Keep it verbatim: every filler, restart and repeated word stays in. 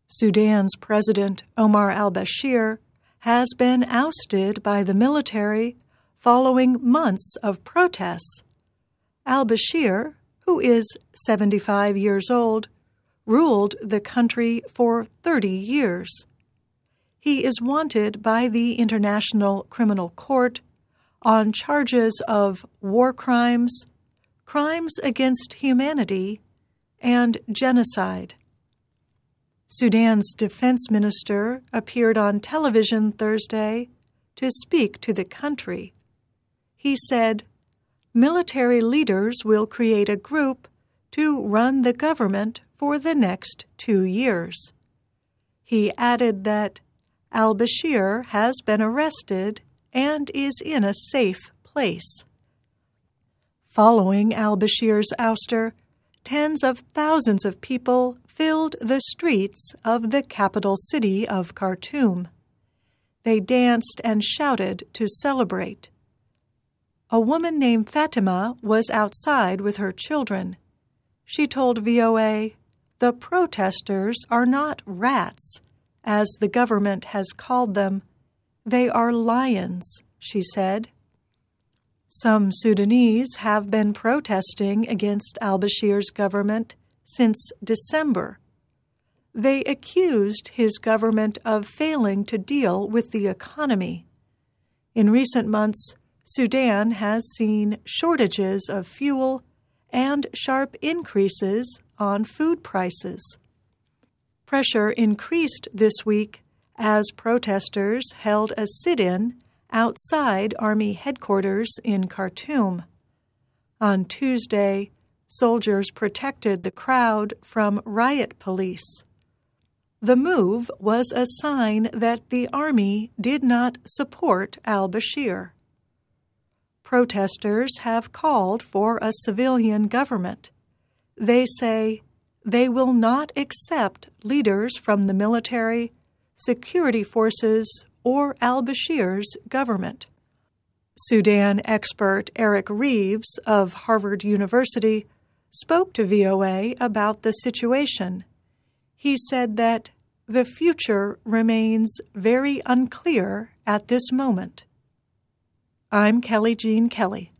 Sudan's President Omar al-Bashir has been ousted by the military following months of protests. Al-Bashir, who is seventy-five years old, ruled the country for thirty years. He is wanted by the International Criminal Court on charges of war crimes, crimes against humanity, and genocide. Sudan's defense minister appeared on television Thursday to speak to the country. He said, "Military leaders will create a group to run the government for the next two years." He added that al-Bashir has been arrested and is in a safe place. Following al-Bashir's ouster, tens of thousands of people filled the streets of the capital city of Khartoum. They danced and shouted to celebrate. A woman named Fatima was outside with her children. She told V O A, "The protesters are not rats, as the government has called them. They are lions," she said. Some Sudanese have been protesting against al-Bashir's government since December. They accused his government of failing to deal with the economy. In recent months, Sudan has seen shortages of fuel and sharp increases on food prices. Pressure increased this week as protesters held a sit-in outside Army headquarters in Khartoum. On Tuesday, soldiers protected the crowd from riot police. The move was a sign that the army did not support al-Bashir. Protesters have called for a civilian government. They say they will not accept leaders from the military, security forces, or al-Bashir's government. Sudan expert Eric Reeves of Harvard University spoke to V O A about the situation. He said that the future remains very unclear at this moment. I'm Kelly Jean Kelly.